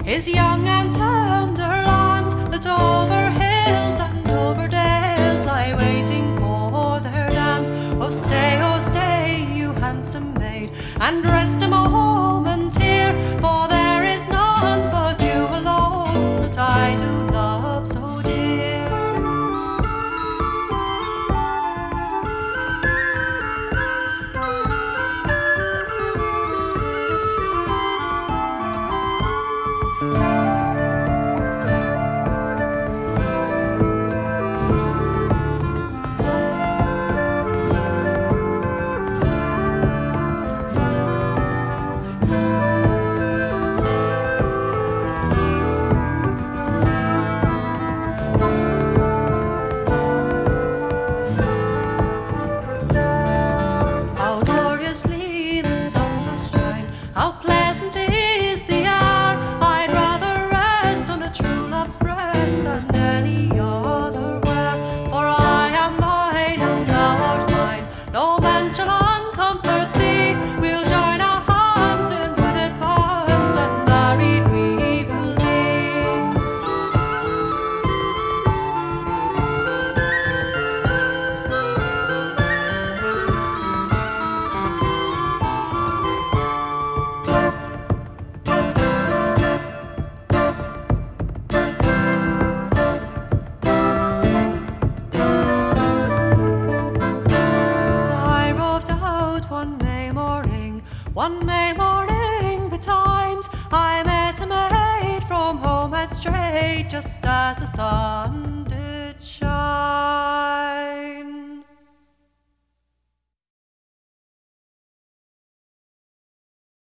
his young and tender lambs that over hills and over dales lie waiting for their dams. Oh stay, you handsome maid, and rest a moment here, for there is none but you alone that I do love so dear. How gloriously the sun does shine, how pleasant is the hour. I'd rather rest on a true love's breast than any other where. For I am thine and thou art mine, no man shall uncomfort thee. We'll join our hands in wedded bonds, and married we will be. One May morning betimes, I met a maid from home had strayed just as the sun did